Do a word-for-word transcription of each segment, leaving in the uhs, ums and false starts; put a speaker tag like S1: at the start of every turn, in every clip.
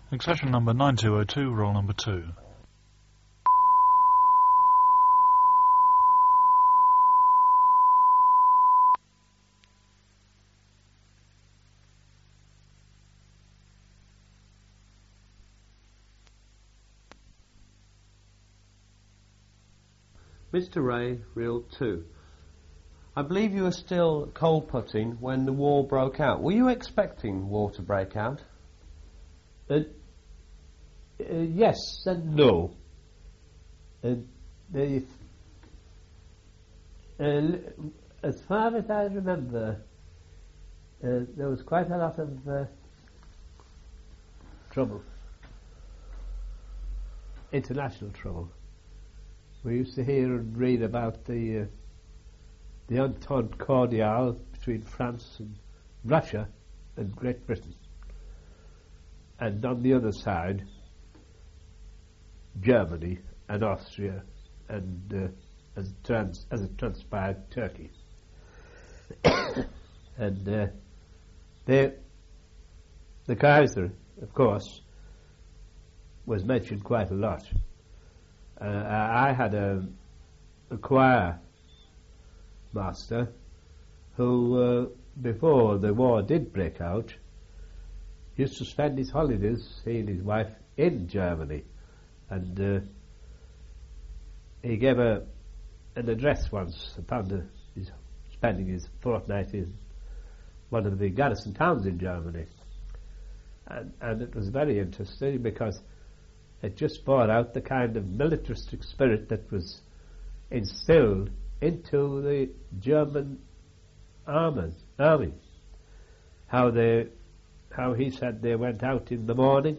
S1: Accession number nine two oh two, roll number two.
S2: Mister Ray, reel two. I believe you were still coal putting when the war broke out. Were you expecting war to break out?
S3: Uh, uh, yes and no. Uh, the, uh, as far as I remember, uh, there was quite a lot of uh, trouble. International trouble. We used to hear and read about the uh, the Entente Cordiale between France and Russia and Great Britain, and on the other side Germany and Austria and uh, as, trans, as it transpired Turkey. And uh, they, the Kaiser, of course, was mentioned quite a lot. Uh, I had a, a choir master who, uh, before the war did break out, used to spend his holidays, he and his wife, in Germany. And uh, he gave a, an address once upon the, his spending his fortnight in one of the garrison towns in Germany. And, and it was very interesting because it just brought out the kind of militaristic spirit that was instilled into the German armies, army. How they, how he said they went out in the morning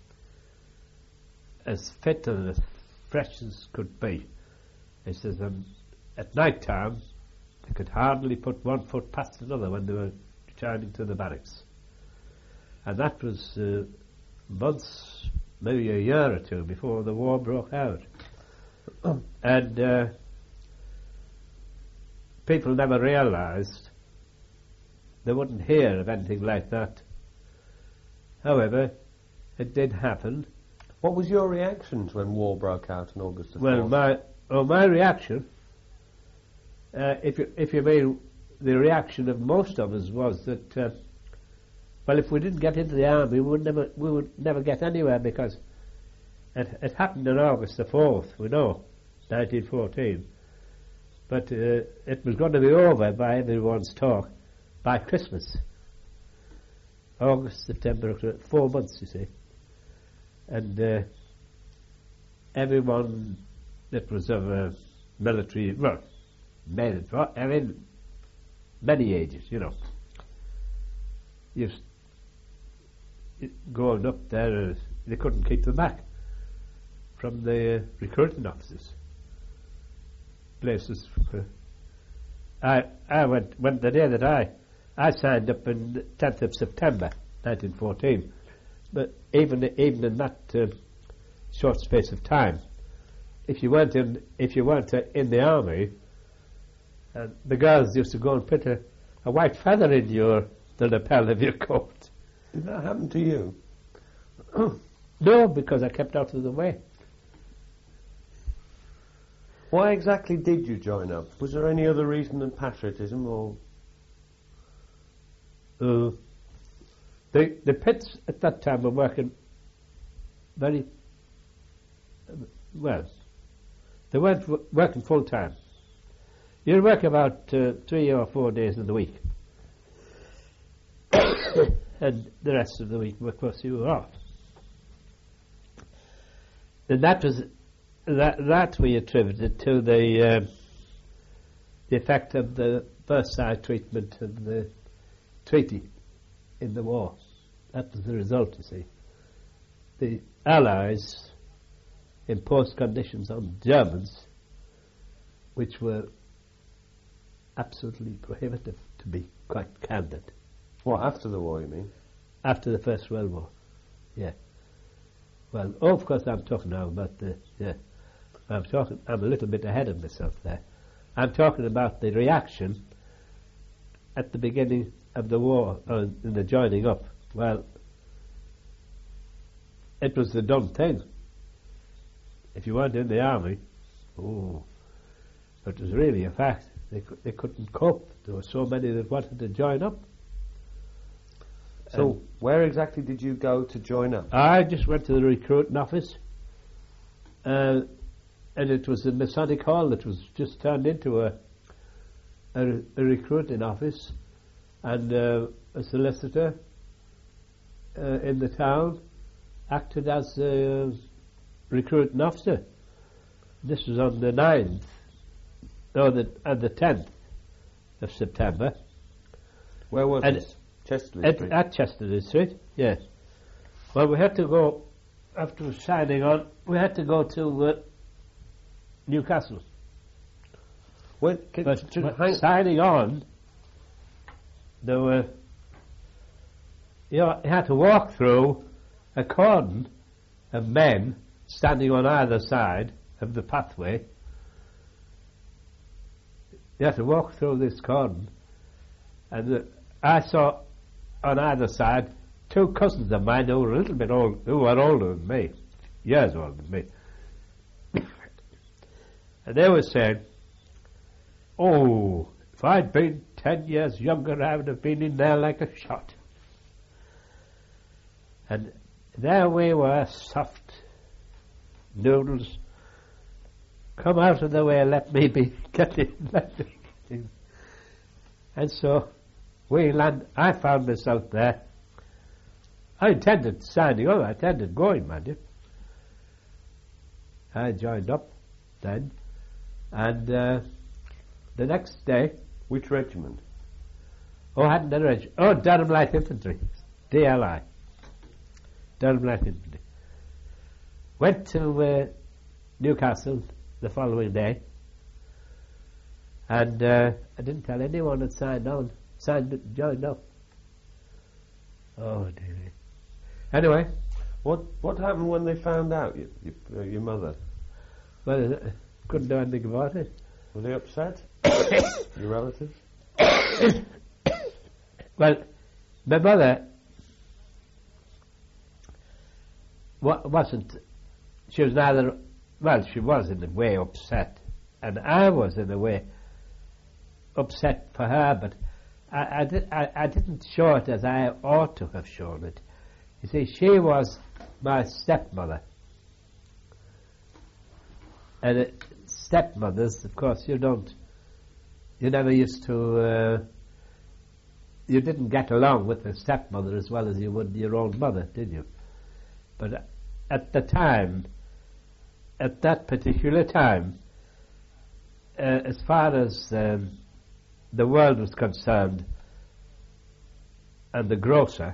S3: as fit and as fresh as could be. He says, um, at night time they could hardly put one foot past another when they were returning to the barracks. And that was uh, months, maybe a year or two before the war broke out. And uh, people never realised, they wouldn't hear of anything like that. However, it did happen.
S2: What was your reactions when war broke out in August the
S3: Well,
S2: fourth?
S3: my oh, my reaction, uh, if you if you mean the reaction of most of us, was that uh, well, if we didn't get into the army, we would never we would never get anywhere, because it it happened on August the fourth. We know, nineteen fourteen, but uh, it was going to be over by everyone's talk by Christmas. August, September, October, four months, you see. And uh, everyone that was of a military, well, men, I mean, many ages, you know, used going up there, uh, they couldn't keep them back from the uh, recruiting offices. Places. Uh, I I went went the day that I I signed up on the tenth of September, nineteen fourteen. But even even in that uh, short space of time, if you weren't in if you weren't uh, in the army, uh, the girls used to go and put a, a white feather in your the lapel of your coat.
S2: Did that happen to you?
S3: No, because I kept out of the way.
S2: Why exactly did you join up? Was there any other reason than patriotism, or?
S3: Uh, the the pits at that time were working very uh, well. They weren't w- working full time. You'd work about uh, three or four days in the week, and the rest of the week, of course, you were off. And that was that that we attributed to the uh, the effect of the Versailles treatment of the treaty in the war. That was the result, you see. The Allies imposed conditions on Germans which were absolutely prohibitive, to be quite candid.
S2: What, after the war, you mean?
S3: After the First World War, yeah. Well, oh, of course I'm talking now about the, yeah, I'm talking, I'm a little bit ahead of myself there. I'm talking about the reaction at the beginning of the war, uh, in the joining up. Well, it was the done thing. If you weren't in the army, oh, it was really a fact. They cou- they couldn't cope. There were so many that wanted to join up.
S2: So,
S3: And
S2: where exactly did you go to join up?
S3: I just went to the recruiting office, uh, and it was the Masonic Hall that was just turned into a a, a recruiting office, and uh, a solicitor uh, in the town acted as a recruiting officer. This was on the ninth, no, the, and the tenth of September.
S2: Where was
S3: And
S2: this? Chesterley
S3: At,
S2: Street.
S3: at Chesterley Street, yes. Well, we had to go, after signing on, we had to go to uh, Newcastle.
S2: When, can,
S3: But
S2: to-
S3: but
S2: hang-
S3: signing on, there were, you know, you had to walk through a cordon of men standing on either side of the pathway. You had to walk through this cordon, and uh, I saw on either side two cousins of mine who were a little bit old, who were older than me, years older than me. And they were saying, "Oh, if I'd been ten years younger, I would have been in there like a shot." And there we were, soft noodles. Come out of the way, let me be, get in, let me get in. And so we land. I found myself there. I intended signing on. I intended going, mind you. I joined up then, and uh, the next day,
S2: Which regiment?
S3: oh, hadn't done reg- oh, Durham Light Infantry, D L I, Durham Light Infantry. Went to uh, Newcastle the following day, and uh, I didn't tell anyone I'd signed on, signed, joined up. Oh dear. Anyway,
S2: What What happened when they found out, you, you, uh, your mother?
S3: well, uh, couldn't do anything about it.
S2: Were they upset? Your relatives?
S3: Well, my mother wa- wasn't, she was neither, well, she was in a way upset, and I was in a way upset for her, but I, I, did, I, I didn't show it as I ought to have shown it. You see, she was my stepmother. And uh, stepmothers, of course, you don't, you never used to, uh, you didn't get along with the stepmother as well as you would your own mother, did you? But at the time, at that particular time, uh, as far as um, the world was concerned, and the grocer,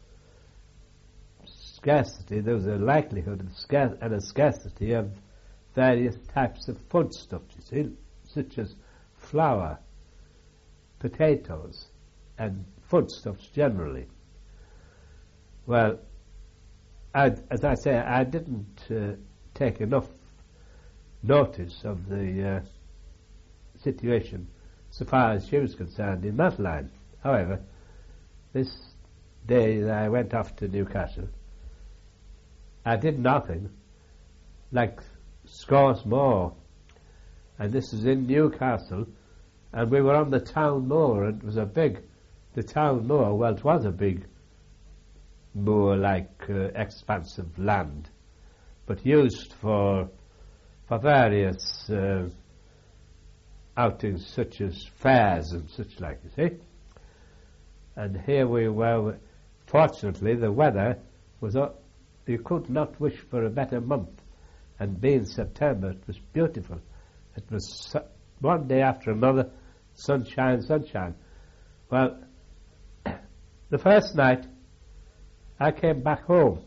S3: scarcity, there was a likelihood of scar- and a scarcity of various types of foodstuffs, you see, such as flour, potatoes, and foodstuffs generally. Well, I, as I say, I didn't uh, take enough notice of the uh, situation so far as she was concerned in that line. However, this day that I went off to Newcastle, I did nothing like scores more, and this is in Newcastle, and we were on the town moor, and it was a big, the town moor, well, it was a big moor-like uh, expanse of land, but used for for various uh, outings such as fairs and such like, you see. And here we were. Fortunately, the weather was up. You could not wish for a better month, and being September, it was beautiful. It was su- one day after another, sunshine, sunshine. Well, the first night, I came back home,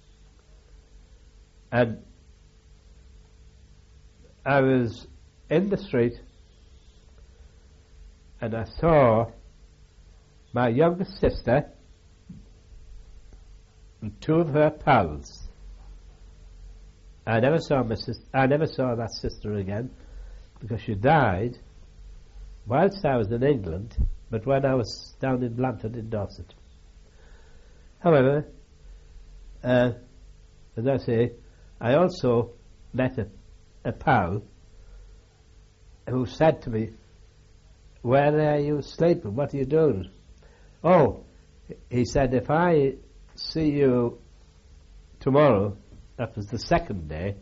S3: and I was in the street, and I saw my youngest sister and two of her pals. I never saw my sis- I never saw that sister again, because she died whilst I was in England, but when I was down in Blanford in Dorset. However, uh, as I say, I also met a, a pal who said to me, "Where are you sleeping? What are you doing?" Oh, he said, "If I see you tomorrow," that was the second day,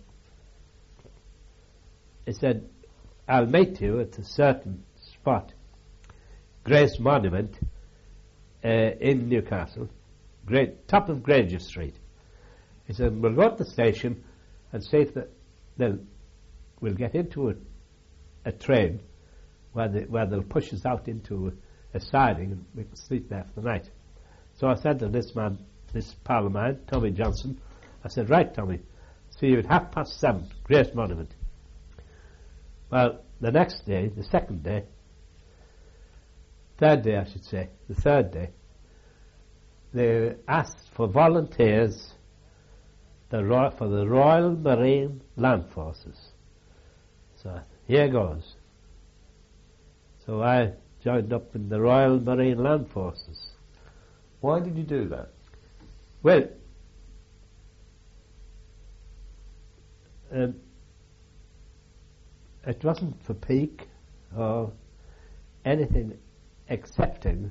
S3: he said, "I'll meet you at a certain spot, Grace Monument, uh, in Newcastle, great, top of Granger Street." He said, "We'll go to the station and see if the, they'll, we'll get into a, a train where, they, where they'll push us out into a, a siding and we can sleep there for the night." So I said to this man, this pal of mine, Tommy Johnson, I said, "Right, Tommy, see you at half past seven, Grace Monument." Well, the next day, the second day, third day I should say, the third day, they asked for volunteers the Roy- for the Royal Marine Land Forces. So here goes. So I joined up in the Royal Marine Land Forces.
S2: Why did you do that?
S3: Well, um, it wasn't for peak or anything excepting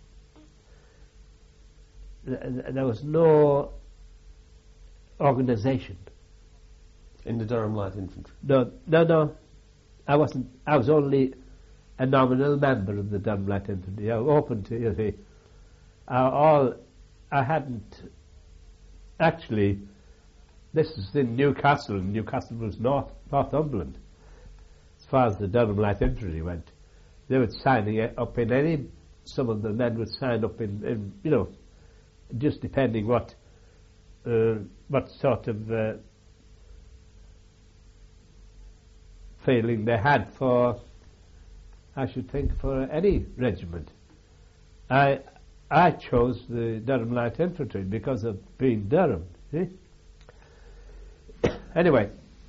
S3: th- th- there was no organisation.
S2: In the Durham Light Infantry?
S3: No, no, no. I wasn't. I was only a nominal member of the Durham Light Infantry. I was open to, you see, uh, all. I hadn't actually. This is in Newcastle, and Newcastle was North Northumberland. As far as the Durham Light Infantry went, they were signing it up in any. Some of the men would sign up in, in you know, just depending what, uh, what sort of uh, feeling they had for. I should think for any regiment. I I chose the Durham Light Infantry because of being Durham. See? Anyway.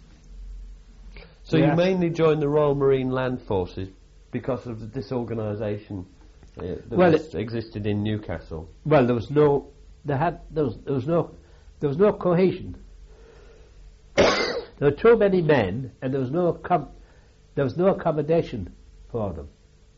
S2: So
S3: yeah.
S2: you mainly joined the Royal Marine Land Forces because of the disorganisation uh, that
S3: well,
S2: was,
S3: it,
S2: existed in Newcastle.
S3: Well, there was no, there had, there was, there was no, there was no cohesion. There were too many men, and there was no, com- there was no accommodation for them.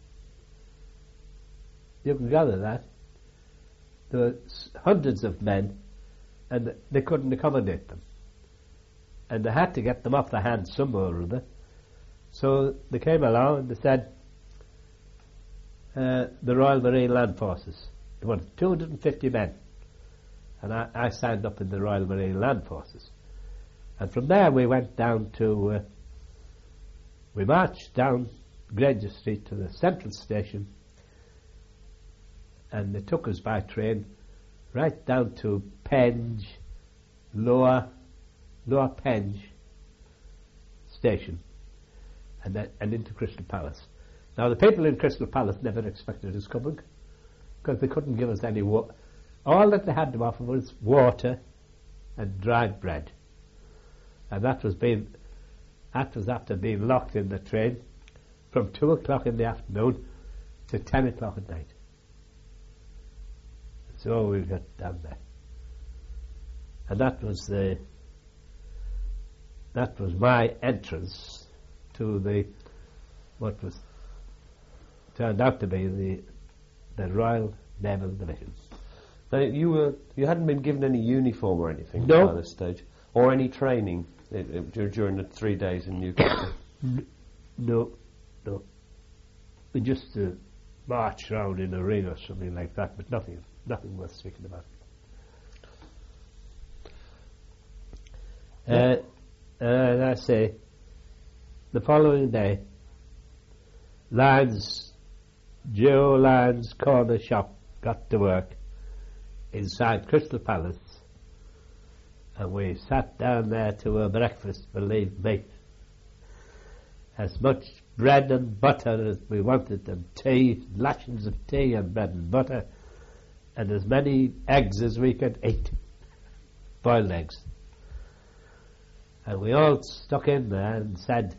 S3: You can gather that. There were hundreds of men, and they couldn't accommodate them. And they had to get them off their hands somewhere or other. So they came along and they said, uh, the Royal Marine Land Forces, they wanted two hundred fifty men. And I, I signed up in the Royal Marine Land Forces. And from there we went down to, uh, we marched down Granger Street to the central station, and they took us by train right down to Penge, Lower, Lower Penge station, and then, and into Crystal Palace. Now the people in Crystal Palace never expected us coming, because they couldn't give us any water. All that they had to offer was water and dried bread, and that was being, that was after being locked in the train from two o'clock in the afternoon to ten o'clock at night. So we got down there, and that was the that was my entrance to the what was turned out to be the the Royal Naval Division.
S2: Now you were you hadn't been given any uniform or anything
S3: No.
S2: by this stage, or any training uh, uh, dur- during the three days in Newcastle.
S3: No, no. We just uh, marched around in a ring or something like that, but nothing, nothing worth speaking about. Uh, uh, as I say, the following day, Lyons, Joe Lyons' corner shop got to work inside Crystal Palace, and we sat down there to a breakfast, believe me. As much bread and butter as we wanted, and tea, lashings of tea and bread and butter, and as many eggs as we could eat, boiled eggs. And we all stuck in there and said,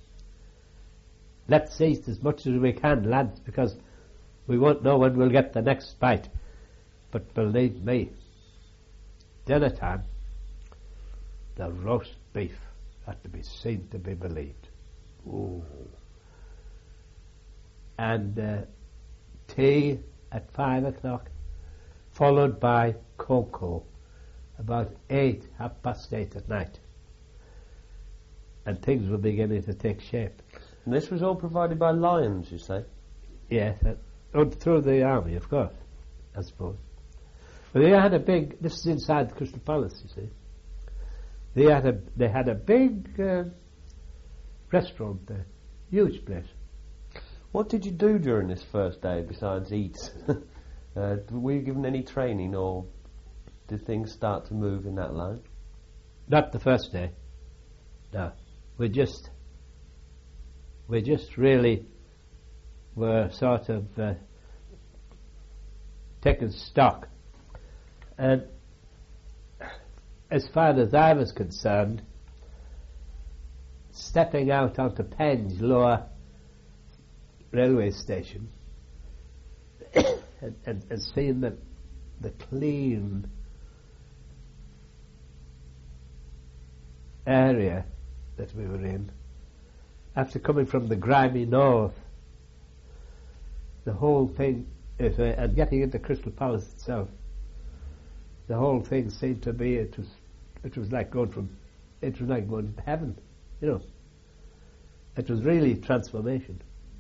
S3: let's eat as much as we can, lads, because we won't know when we'll get the next bite. But believe me, dinner time, the roast beef had to be seen to be believed. Ooh. And uh, tea at five o'clock, followed by cocoa about eight, half past eight at night. And things were beginning to take shape.
S2: And this was all provided by Lions, you say?
S3: Yes, uh, through the army, of course, I suppose. But they had a big, this is inside the Crystal Palace, you see. They had a, they had a big uh, restaurant there, huge place.
S2: What did you do during this first day besides eat? uh, were you given any training, or did things start to move in that line?
S3: Not the first day. No. We just, we just really were sort of uh, taking stock. And as far as I was concerned, stepping out onto Penge Lower railway station and, and, and seeing the, the clean area that we were in, after coming from the grimy north, the whole thing, if, uh, and getting into Crystal Palace itself, the whole thing seemed to be, it was, it was like going from, it was like going to heaven, you know. It was really transformation.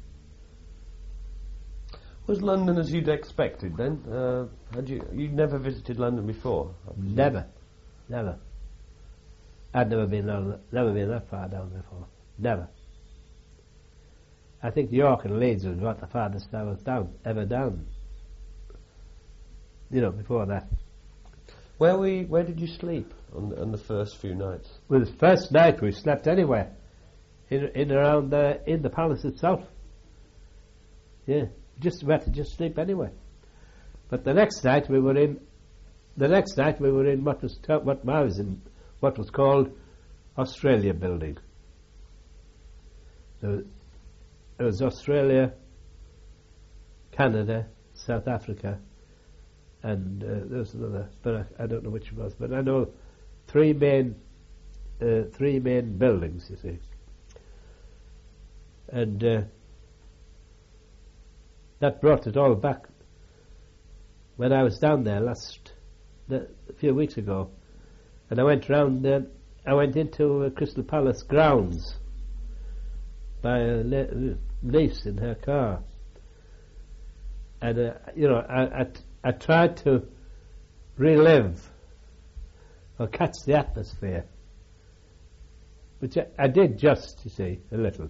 S2: Was London as you'd expected then? Uh, had you you'd never visited London before?
S3: Never, never. I'd never been on, never been that far down before. Never. I think York and Leeds was about the farthest I was down, ever down. You know, before that.
S2: Where we where did you sleep on, on the first few nights?
S3: Well, the first night we slept anywhere, in in around the in the palace itself. Yeah, just we had to just sleep anywhere. But the next night we were in, the next night we were in what was t- what I was in, what was called Australia Building. There, there was Australia, Canada, South Africa, and uh, there was another, but I, I don't know which it was. But I know three main, uh, three main buildings. You see, and uh, that brought it all back. When I was down there last, the, a few weeks ago, and I went round, uh, I went into uh, Crystal Palace grounds by a le- niece in her car, and uh, you know, I, I, t- I tried to relive or catch the atmosphere, which I, I did just, you see, a little,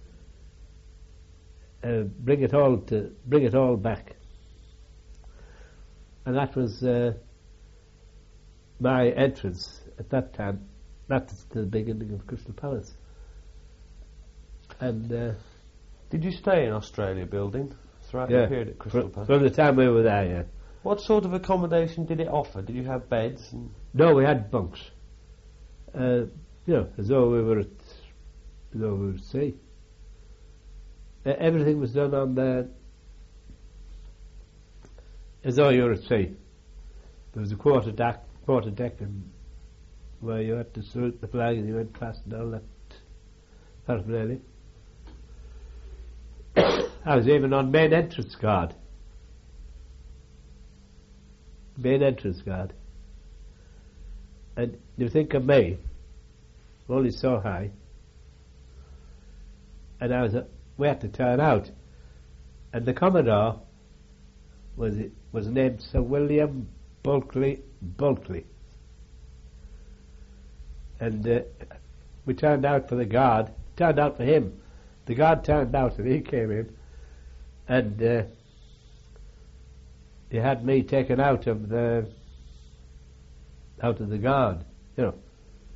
S3: uh, bring it all to bring it all back, and that was uh, my entrance at that time. That's the beginning of Crystal Palace. And uh,
S2: did you stay in Australia Building throughout
S3: yeah,
S2: the period at Crystal
S3: fr-
S2: Palace?
S3: from the time we were there, yeah.
S2: What sort of accommodation did it offer? Did you have beds? And
S3: No, we had bunks. Uh, you know, as though we were at, as though we were at sea. Uh, everything was done on the, as though you were at sea. There was a quarter deck, quarter deck, and where you had to salute the flag and you went past and all that paraphernalia. I was even on main entrance guard. Main entrance guard. And you think of me, only so high, and I was, uh, we had to turn out, and the Commodore was was named Sir William Bulkley Bulkley, and uh, we turned out for the guard, turned out for him. The guard turned out and he came in, and uh, he had me taken out of the out of the guard, you know.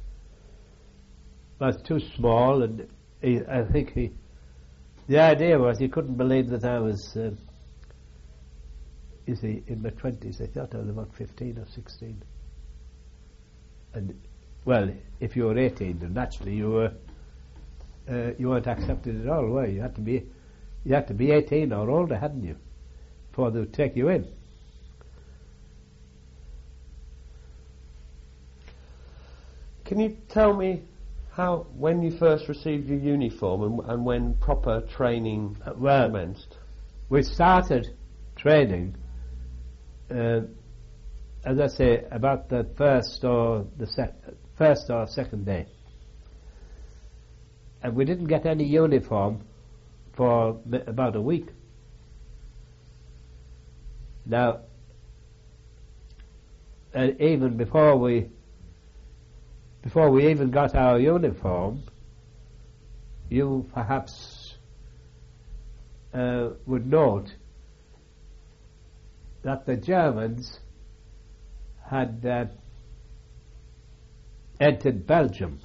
S3: I was too small, and he, I think he, the idea was he couldn't believe that I was, uh, you see, in my twenties. They thought I was about fifteen or sixteen. And, well, if you were eighteen, then naturally you were, uh, you weren't accepted at all, were you? You had to be, you had to be eighteen or older, hadn't you, before they would take you in.
S2: Can you tell me how, when you first received your uniform and, and when proper training
S3: Uh, well,
S2: commenced?
S3: we started training, uh, as I say, about the first or the sec- first or second day, and we didn't get any uniform for m- about a week. Now, uh, even before we before we even got our uniform, you perhaps uh, would note that the Germans had uh, entered Belgium,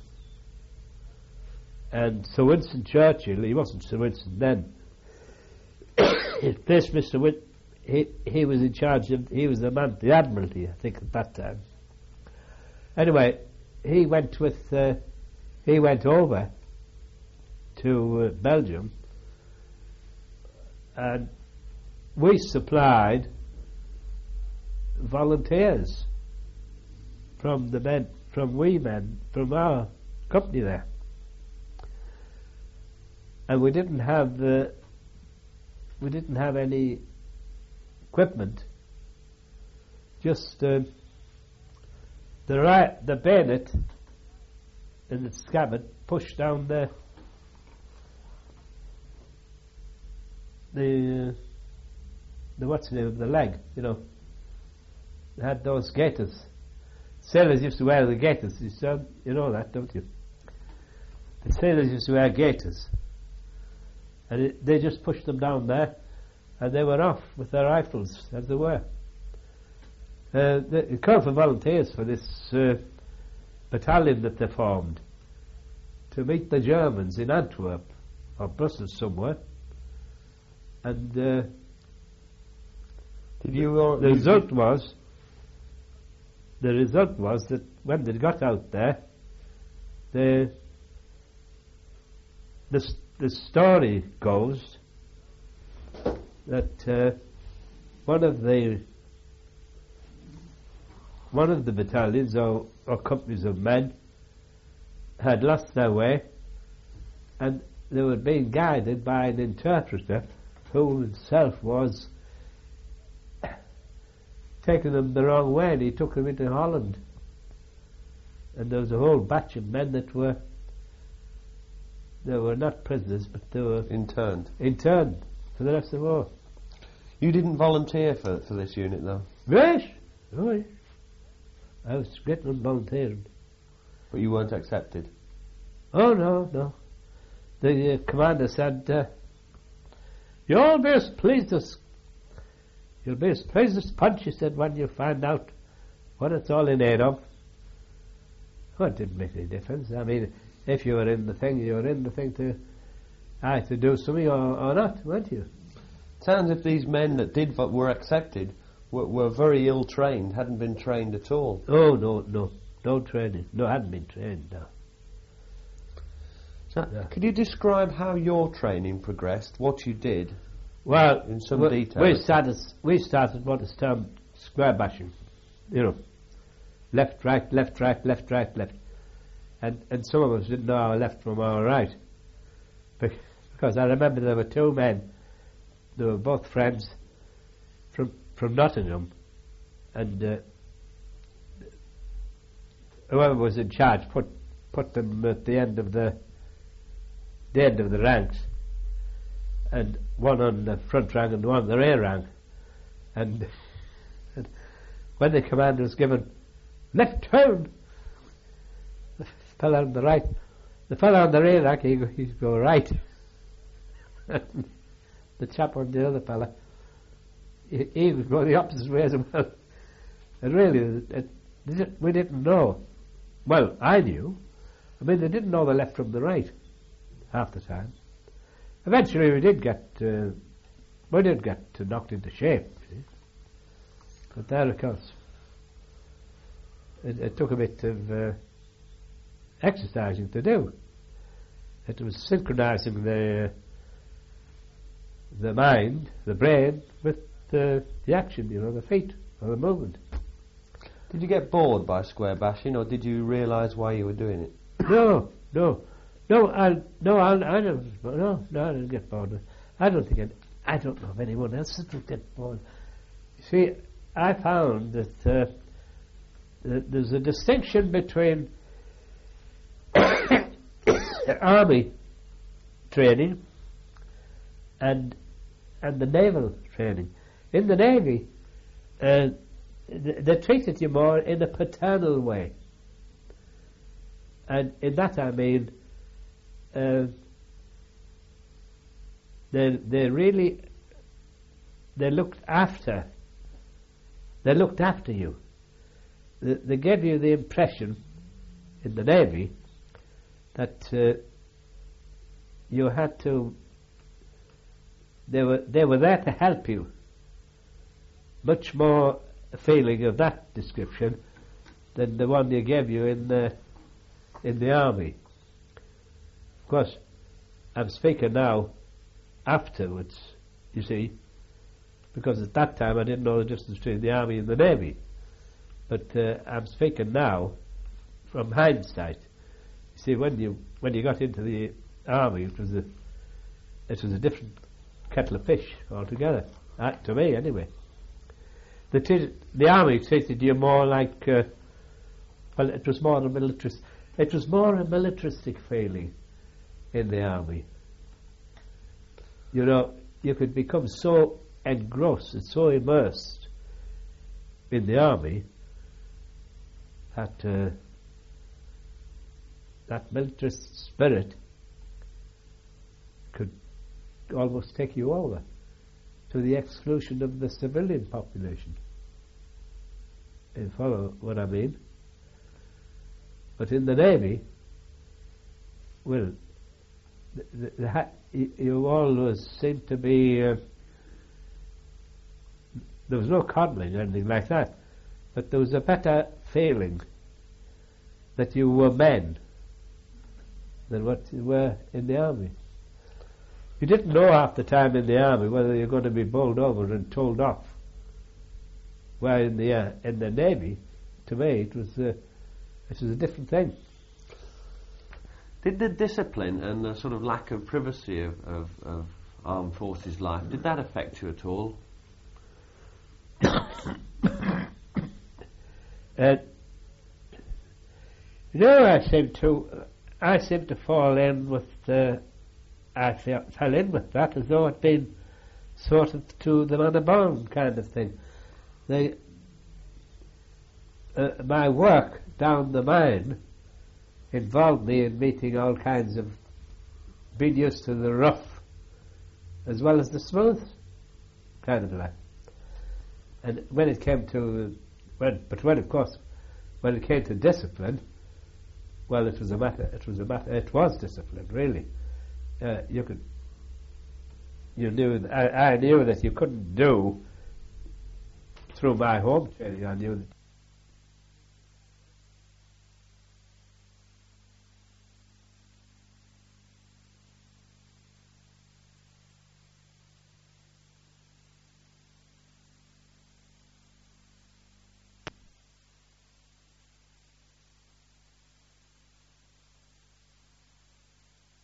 S3: and Sir Winston Churchill, he wasn't Sir Winston then, this Mister Win, he, he was in charge of, he was the man, the Admiralty, I think, at that time. Anyway, he went with, uh, he went over to uh, Belgium, and we supplied volunteers from the men, from we men, from our company there. And we didn't have the, we didn't have any equipment, just uh, the right, the bayonet and the scabbard pushed down the the uh, the what's the name of the leg, you know. They had those gaiters. Sailors used to wear the gaiters. You, said, you know that, don't you? The sailors used to wear gaiters, and it, they just pushed them down there, and they were off with their rifles as they were. Uh, they, they called for volunteers for this uh, battalion that they formed to meet the Germans in Antwerp or Brussels somewhere, and uh,
S2: Did you? Uh,
S3: the result was the result was that when they got out there, the the s- the story goes that uh, one of the one of the battalions or, or companies of men had lost their way, and they were being guided by an interpreter who himself was taking them the wrong way, and he took them into Holland. And there was a whole batch of men that were, they were not prisoners, but they were
S2: interned.
S3: interned for the rest of the war.
S2: You didn't volunteer for for this unit, though.
S3: Yes, oh yes. I was getting on volunteering.
S2: But you weren't accepted.
S3: Oh no, no. The uh, commander said, uh, "You'll be as pleased as you'll be as pleased as punch," he said, "when you find out what it's all in aid of." Well, it didn't make any difference. I mean, if you were in the thing, you were in the thing to either do something or, or not, weren't you?
S2: Sounds as if these men that did vo- were accepted were, were very ill trained, hadn't been trained at all.
S3: Oh no, no, no training. No, I hadn't been trained. No.
S2: So,
S3: Yeah.
S2: could you describe how your training progressed? What you did?
S3: Well,
S2: In some
S3: we,
S2: detail.
S3: we started. We started what is termed square bashing. You know, left, right, left, right, left, right, left, and and some of us didn't know our left from our right, Bec- because I remember there were two men. They were both friends from from Nottingham, and uh, whoever was in charge put put them at the end of the the end of the ranks, and one on the front rank and one on the rear rank, and, and when the command was given left turn, the fellow on the right, the fellow on the rear rank, he go, he'd go right. The chap on the other fellow, he, he would go the opposite way as well. And really, it, it, we didn't know. Well, I knew. I mean, they didn't know the left from the right half the time. Eventually, we did get uh, we did get uh, knocked into shape. See? But there, of course, it, it took a bit of uh, exercising to do. It was synchronizing the the mind, the brain, with uh, the action, you know, the feet, or the movement.
S2: Did you get bored by square bashing, or did you realise why you were doing it?
S3: No, no, no. I no, I, I don't. No, no, I didn't get bored. I don't think I'd, I don't know of anyone else that would get bored. You see, I found that, uh, that there's a distinction between army training and and the naval training. In the Navy, uh, th- they treated you more in a paternal way. And in that I mean, uh, they they really they looked after they looked after you. They, they gave you the impression in the Navy that uh, you had to. They were they were there to help you. Much more a feeling of that description than the one they gave you in the in the army. Of course, I'm speaking now afterwards, you see, because at that time I didn't know the difference between the army and the navy. But uh, I'm speaking now from hindsight. You see, when you when you got into the army, it was a it was a different kettle of fish altogether. Uh, to me, anyway. The treated, the army treated you more like uh, well, it was more a militaris- It was more a militaristic feeling in the army. You know, you could become so engrossed and so immersed in the army that uh, that militarist spirit could almost take you over to the exclusion of the civilian population. You follow what I mean? But in the Navy, well, the, the, the ha- you, you always seem to be. Uh, there was no coddling or anything like that, but there was a better feeling that you were men than what you were in the army. You didn't know half the time in the army whether you're going to be bowled over and told off. Where in the uh, in the Navy, to me, it was. Uh, This is a different thing.
S2: Did the discipline and the sort of lack of privacy of, of, of armed forces life, did that affect you at all?
S3: uh, you know, I seem to, I seem to fall in with, uh, I fell, fell in with that as though it'd been sort of to the man born kind of thing. They, uh, my work down the mine involved me in meeting all kinds of, being used to the rough as well as the smooth kind of life. And when it came to, when, but when of course, when it came to discipline, well, it was a matter, it was a matter, it was discipline, really. Uh, you could, you knew, I, I knew that you couldn't do, through my home training, I knew that